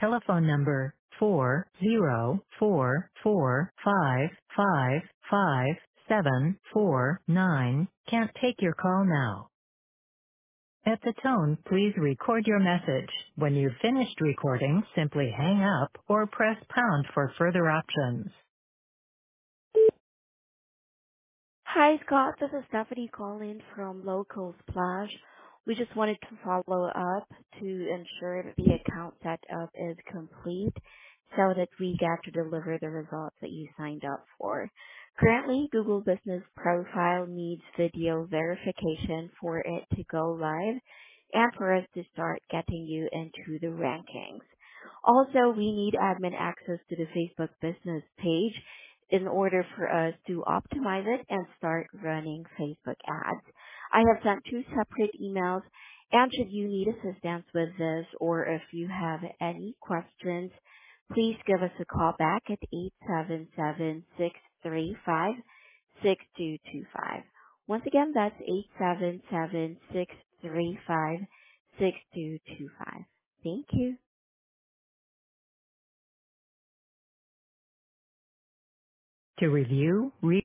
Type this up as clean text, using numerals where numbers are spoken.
telephone number 40445555749 can't take your call now. At the tone, please record your message. When you've finished recording, simply hang up or press pound for further options. Hi, Scott. This is Stephanie calling from Local Splash. We just wanted to follow up to ensure that the account setup is complete so that we get to deliver the results that you signed up for. Currently, Google Business Profile needs video verification for it to go live and for us to start getting you into the rankings. Also, we need admin access to the Facebook business page in order for us to optimize it and start running Facebook ads. I have sent two separate emails, and should you need assistance with this or if you have any questions, please give us a call back at 877-635-6225. Once again, that's 877-635-6225. Thank you. To review,